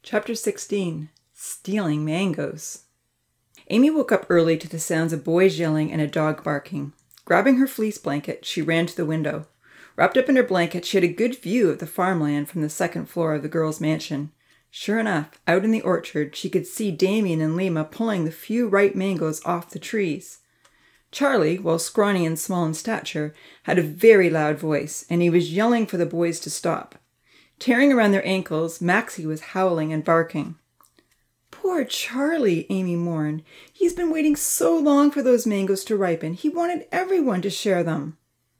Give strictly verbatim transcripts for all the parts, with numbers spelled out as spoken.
Chapter sixteen. Stealing Mangoes. Amy woke up early to the sounds of boys yelling and a dog barking. Grabbing her fleece blanket, she ran to the window. Wrapped up in her blanket, she had a good view of the farmland from the second floor of the girls' mansion. Sure enough, out in the orchard, she could see Damien and Lima pulling the few ripe mangoes off the trees. Charlie, while scrawny and small in stature, had a very loud voice, and he was yelling for the boys to stop. Tearing around their ankles, Maxie was howling and barking. "Poor Charlie," Amy mourned. "He's been waiting so long for those mangoes to ripen. He wanted everyone to share them."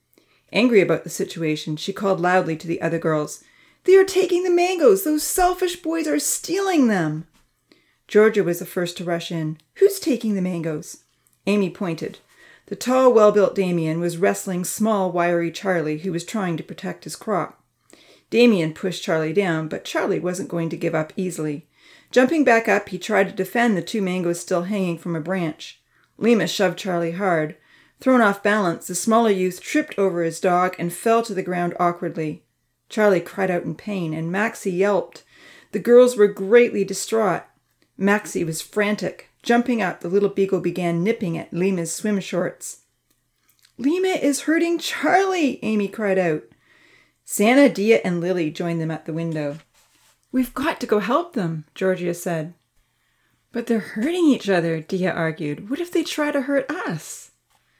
Angry about the situation, she called loudly to the other girls. "They are taking the mangoes! Those selfish boys are stealing them!" Georgia was the first to rush in. "Who's taking the mangoes?" Amy pointed. The tall, well-built Damien was wrestling small, wiry Charlie, who was trying to protect his crop. Damien pushed Charlie down, but Charlie wasn't going to give up easily. Jumping back up, he tried to defend the two mangoes still hanging from a branch. Lima shoved Charlie hard. Thrown off balance, the smaller youth tripped over his dog and fell to the ground awkwardly. Charlie cried out in pain, and Maxie yelped. The girls were greatly distraught. Maxie was frantic. Jumping up, the little beagle began nipping at Lima's swim shorts. "Lima is hurting Charlie!" Amy cried out. Santa, Dia, and Lily joined them at the window. "We've got to go help them," Georgia said. "But they're hurting each other," Dia argued. "What if they try to hurt us?"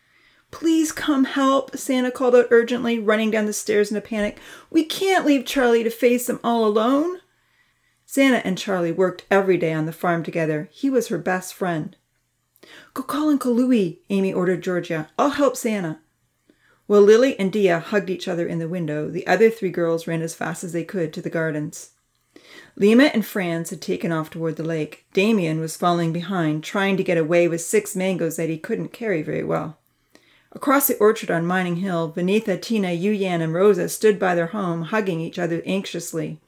"Please come help," Santa called out urgently, running down the stairs in a panic. "We can't leave Charlie to face them all alone." Santa and Charlie worked every day on the farm together. He was her best friend. "Go call Uncle Louie," Amy ordered Georgia. "I'll help Santa." While Lily and Dia hugged each other in the window, the other three girls ran as fast as they could to the gardens. Lima and Franz had taken off toward the lake. Damien was falling behind, trying to get away with six mangoes that he couldn't carry very well. Across the orchard on Mining Hill, Vinitha, Tina, Yuyan, and Rosa stood by their home, hugging each other anxiously.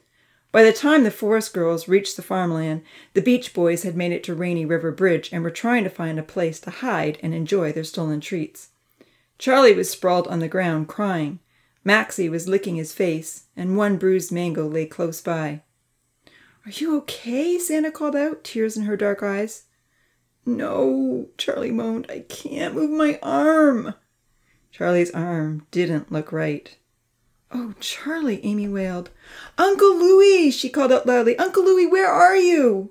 By the time the Forest girls reached the farmland, the Beach Boys had made it to Rainy River Bridge and were trying to find a place to hide and enjoy their stolen treats. Charlie was sprawled on the ground, crying. Maxie was licking his face, and one bruised mango lay close by. "Are you okay?" Santa called out, tears in her dark eyes. "No," Charlie moaned. "I can't move my arm." Charlie's arm didn't look right. "Oh, Charlie," Amy wailed. "Uncle Louie!" she called out loudly. "Uncle Louie, where are you?"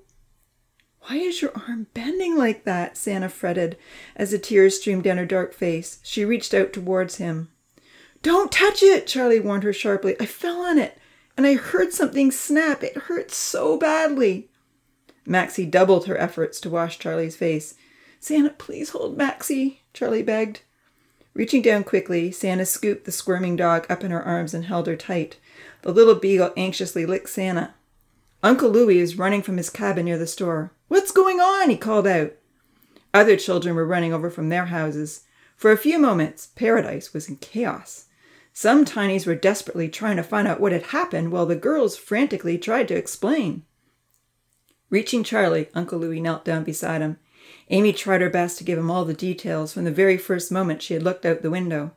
"Why is your arm bending like that?" Santa fretted as the tears streamed down her dark face. She reached out towards him. "Don't touch it," Charlie warned her sharply. "I fell on it, and I heard something snap. It hurts so badly." Maxie doubled her efforts to wash Charlie's face. "Santa, please hold Maxie," Charlie begged. Reaching down quickly, Santa scooped the squirming dog up in her arms and held her tight. The little beagle anxiously licked Santa. Uncle Louie was running from his cabin near the store. "What's going on?" he called out. Other children were running over from their houses. For a few moments, Paradise was in chaos. Some tinies were desperately trying to find out what had happened, while the girls frantically tried to explain. Reaching Charlie, Uncle Louie knelt down beside him. Amy tried her best to give him all the details from the very first moment she had looked out the window.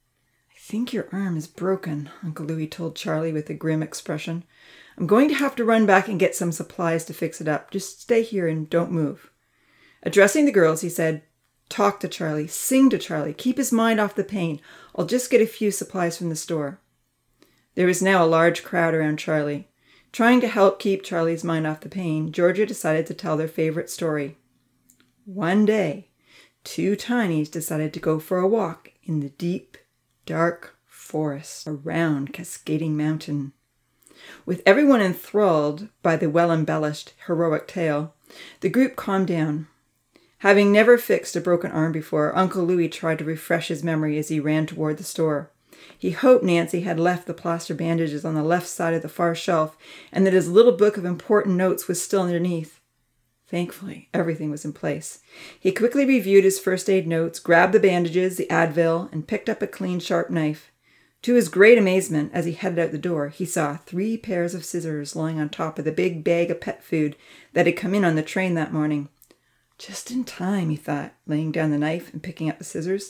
"I think your arm is broken," Uncle Louie told Charlie with a grim expression. "I'm going to have to run back and get some supplies to fix it up. Just stay here and don't move." Addressing the girls, he said, "Talk to Charlie, sing to Charlie, keep his mind off the pain. I'll just get a few supplies from the store." There was now a large crowd around Charlie. Trying to help keep Charlie's mind off the pain, Georgia decided to tell their favorite story. One day, two tinies decided to go for a walk in the deep, dark forest around Cascading Mountain. With everyone enthralled by the well-embellished, heroic tale, the group calmed down. Having never fixed a broken arm before, Uncle Louie tried to refresh his memory as he ran toward the store. He hoped Nancy had left the plaster bandages on the left side of the far shelf and that his little book of important notes was still underneath. Thankfully, everything was in place. He quickly reviewed his first aid notes, grabbed the bandages, the Advil, and picked up a clean, sharp knife. To his great amazement, as he headed out the door, he saw three pairs of scissors lying on top of the big bag of pet food that had come in on the train that morning. Just in time, he thought, laying down the knife and picking up the scissors.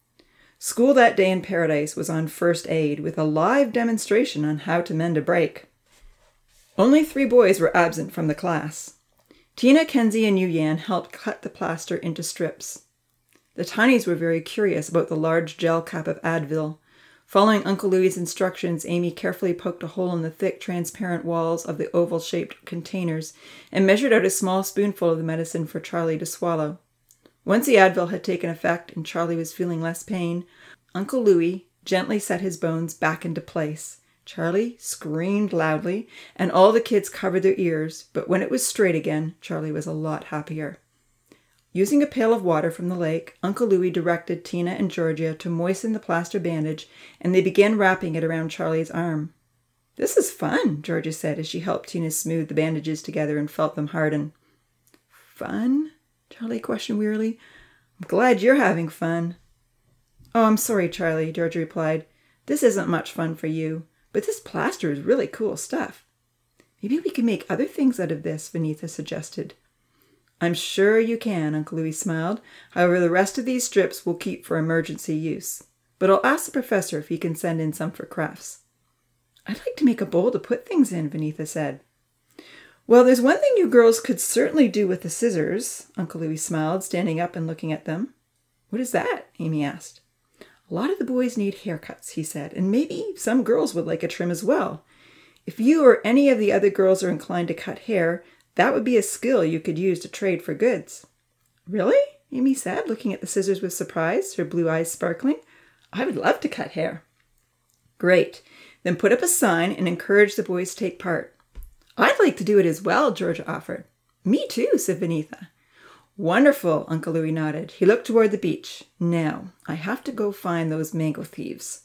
School that day in Paradise was on first aid with a live demonstration on how to mend a break. Only three boys were absent from the class. Tina, Kenzie, and Yu Yan helped cut the plaster into strips. The Tinies were very curious about the large gel cap of Advil. Following Uncle Louie's instructions, Amy carefully poked a hole in the thick, transparent walls of the oval-shaped containers and measured out a small spoonful of the medicine for Charlie to swallow. Once the Advil had taken effect and Charlie was feeling less pain, Uncle Louie gently set his bones back into place. Charlie screamed loudly, and all the kids covered their ears, but when it was straight again, Charlie was a lot happier. Using a pail of water from the lake, Uncle Louie directed Tina and Georgia to moisten the plaster bandage, and they began wrapping it around Charlie's arm. "This is fun," Georgia said as she helped Tina smooth the bandages together and felt them harden. "Fun?" Charlie questioned wearily. "I'm glad you're having fun." "Oh, I'm sorry, Charlie," Georgia replied. "This isn't much fun for you, but this plaster is really cool stuff." "Maybe we can make other things out of this," Vinitha suggested. "I'm sure you can," Uncle Louie smiled. "However, the rest of these strips we'll keep for emergency use. But I'll ask the professor if he can send in some for crafts." "I'd like to make a bowl to put things in," Vinitha said. "Well, there's one thing you girls could certainly do with the scissors," Uncle Louie smiled, standing up and looking at them. "What is that?" Amy asked. "A lot of the boys need haircuts," he said, "and maybe some girls would like a trim as well. If you or any of the other girls are inclined to cut hair, that would be a skill you could use to trade for goods." "Really?" Amy said, looking at the scissors with surprise, her blue eyes sparkling. "I would love to cut hair." "Great. Then put up a sign and encourage the boys to take part." "I'd like to do it as well," Georgia offered. "Me too," said Vinitha. "Wonderful," Uncle Louie nodded. He looked toward the beach. "Now, I have to go find those mango thieves."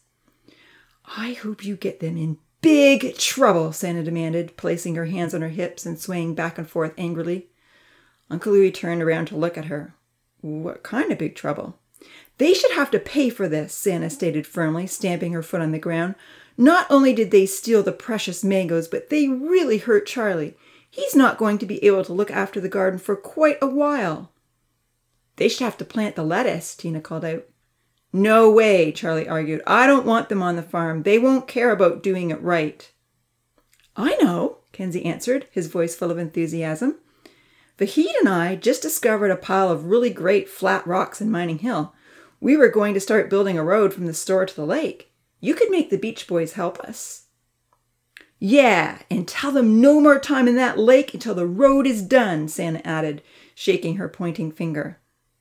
"I hope you get them in big trouble," Santa demanded, placing her hands on her hips and swaying back and forth angrily. Uncle Louie turned around to look at her. "What kind of big trouble?" "They should have to pay for this," Santa stated firmly, stamping her foot on the ground. "Not only did they steal the precious mangoes, but they really hurt Charlie. He's not going to be able to look after the garden for quite a while." "They should have to plant the lettuce," Tina called out. "No way," Charlie argued. "I don't want them on the farm. They won't care about doing it right." "I know," Kenzie answered, his voice full of enthusiasm. "Vahid and I just discovered a pile of really great flat rocks in Mining Hill. We were going to start building a road from the store to the lake. You could make the Beach Boys help us." "Yeah, and tell them no more time in that lake until the road is done," Santa added, shaking her pointing finger.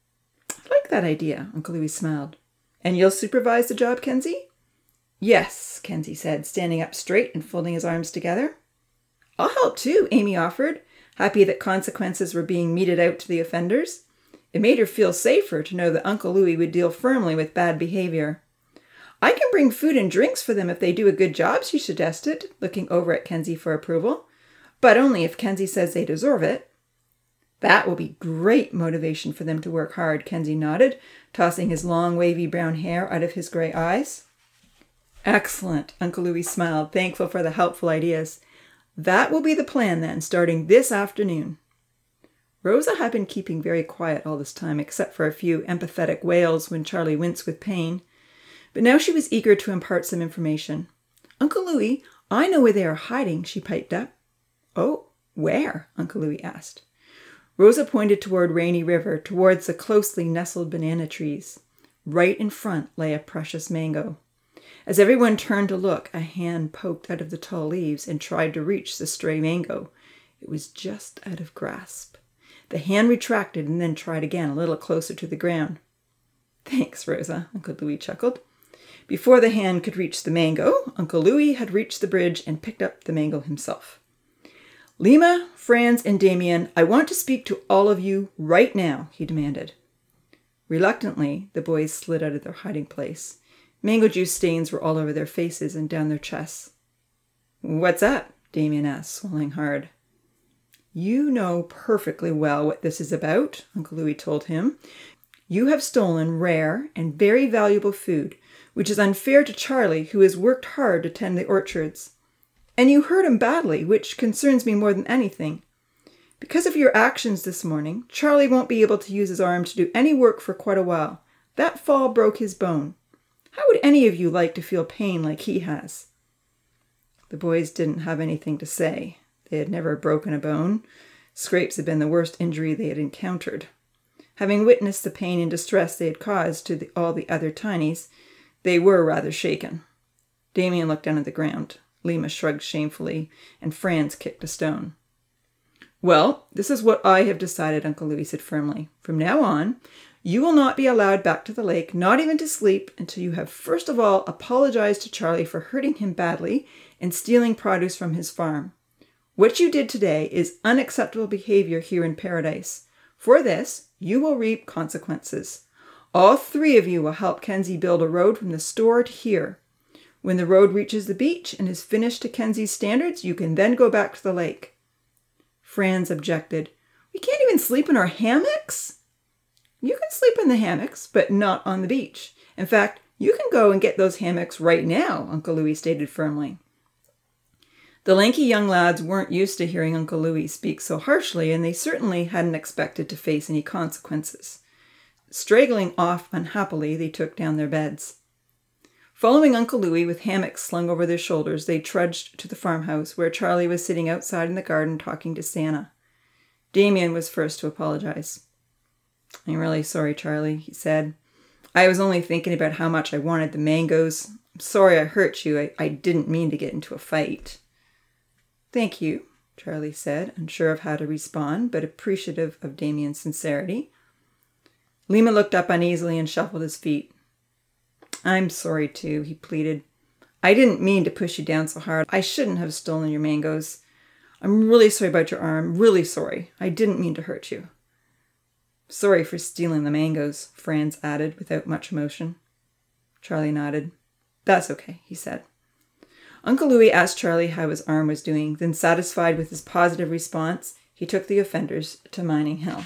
"I like that idea," Uncle Louie smiled. "And you'll supervise the job, Kenzie?" "Yes," Kenzie said, standing up straight and folding his arms together. "I'll help too," Amy offered, happy that consequences were being meted out to the offenders. It made her feel safer to know that Uncle Louie would deal firmly with bad behavior. "I can bring food and drinks for them if they do a good job," she suggested, looking over at Kenzie for approval. "But only if Kenzie says they deserve it." "That will be great motivation for them to work hard," Kenzie nodded, tossing his long, wavy brown hair out of his gray eyes. "Excellent," Uncle Louie smiled, thankful for the helpful ideas. "That will be the plan then, starting this afternoon." Rosa had been keeping very quiet all this time, except for a few empathetic wails when Charlie winced with pain. But now she was eager to impart some information. "Uncle Louie, I know where they are hiding," she piped up. "Oh, where?" Uncle Louie asked. Rosa pointed toward Rainy River, towards the closely nestled banana trees. Right in front lay a precious mango. As everyone turned to look, a hand poked out of the tall leaves and tried to reach the stray mango. It was just out of grasp. The hand retracted and then tried again, a little closer to the ground. "Thanks, Rosa," Uncle Louie chuckled. Before the hand could reach the mango, Uncle Louie had reached the bridge and picked up the mango himself. "Lima, Franz, and Damien, I want to speak to all of you right now," he demanded. Reluctantly, the boys slid out of their hiding place. Mango juice stains were all over their faces and down their chests. "What's up?" Damien asked, swallowing hard. "You know perfectly well what this is about," Uncle Louie told him. "You have stolen rare and very valuable food, which is unfair to Charlie, who has worked hard to tend the orchards. And you hurt him badly, which concerns me more than anything. Because of your actions this morning, Charlie won't be able to use his arm to do any work for quite a while. That fall broke his bone. How would any of you like to feel pain like he has?" The boys didn't have anything to say. They had never broken a bone. Scrapes had been the worst injury they had encountered. Having witnessed the pain and distress they had caused to the, all the other tinies, they were rather shaken. Damien looked down at the ground. Lima shrugged shamefully, and Franz kicked a stone. "Well, this is what I have decided," Uncle Louis said firmly. "From now on, you will not be allowed back to the lake, not even to sleep, until you have first of all apologized to Charlie for hurting him badly and stealing produce from his farm. What you did today is unacceptable behavior here in Paradise. For this, you will reap consequences. All three of you will help Kenzie build a road from the store to here. When the road reaches the beach and is finished to Kenzie's standards, you can then go back to the lake." Franz objected. "We can't even sleep in our hammocks." "You can sleep in the hammocks, but not on the beach. In fact, you can go and get those hammocks right now," Uncle Louis stated firmly. The lanky young lads weren't used to hearing Uncle Louis speak so harshly, and they certainly hadn't expected to face any consequences. Straggling off unhappily, they took down their beds. Following Uncle Louis with hammocks slung over their shoulders, they trudged to the farmhouse, where Charlie was sitting outside in the garden talking to Santa. Damien was first to apologize. "I'm really sorry, Charlie," he said. "I was only thinking about how much I wanted the mangoes. I'm sorry I hurt you. I, I didn't mean to get into a fight." "Thank you," Charlie said, unsure of how to respond, but appreciative of Damien's sincerity. Lima looked up uneasily and shuffled his feet. "I'm sorry, too," he pleaded. "I didn't mean to push you down so hard. I shouldn't have stolen your mangoes. I'm really sorry about your arm, really sorry. I didn't mean to hurt you." "Sorry for stealing the mangoes," Franz added without much emotion. Charlie nodded. "That's okay," he said. Uncle Louis asked Charlie how his arm was doing, then satisfied with his positive response, he took the offenders to Mining Hill.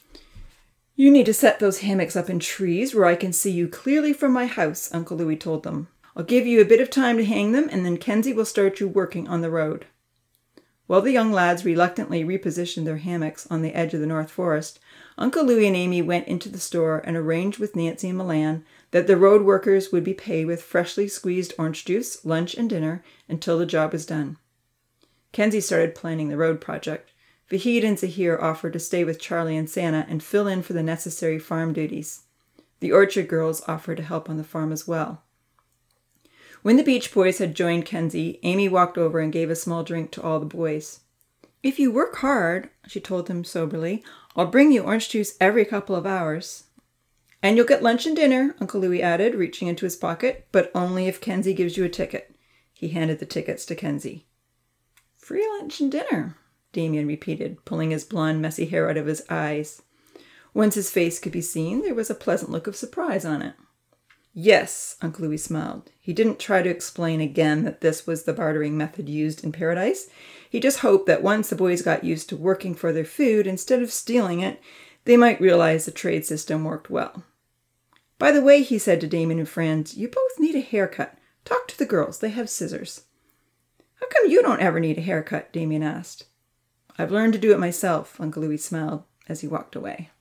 "You need to set those hammocks up in trees where I can see you clearly from my house," Uncle Louis told them. "I'll give you a bit of time to hang them, and then Kenzie will start you working on the road." While the young lads reluctantly repositioned their hammocks on the edge of the North Forest, Uncle Louis and Amy went into the store and arranged with Nancy and Milan that the road workers would be paid with freshly squeezed orange juice, lunch, and dinner until the job was done. Kenzie started planning the road project. Vahid and Zahir offered to stay with Charlie and Santa and fill in for the necessary farm duties. The orchard girls offered to help on the farm as well. When the Beach Boys had joined Kenzie, Amy walked over and gave a small drink to all the boys. "If you work hard," she told them soberly, "I'll bring you orange juice every couple of hours." "And you'll get lunch and dinner," Uncle Louis added, reaching into his pocket, "but only if Kenzie gives you a ticket." He handed the tickets to Kenzie. "Free lunch and dinner," Damien repeated, pulling his blonde, messy hair out of his eyes. Once his face could be seen, there was a pleasant look of surprise on it. "Yes," Uncle Louis smiled. He didn't try to explain again that this was the bartering method used in Paradise. He just hoped that once the boys got used to working for their food instead of stealing it, they might realize the trade system worked well. "By the way," he said to Damien and Franz, "you both need a haircut. Talk to the girls. They have scissors." "How come you don't ever need a haircut?" Damien asked. "I've learned to do it myself," Uncle Louis smiled as he walked away.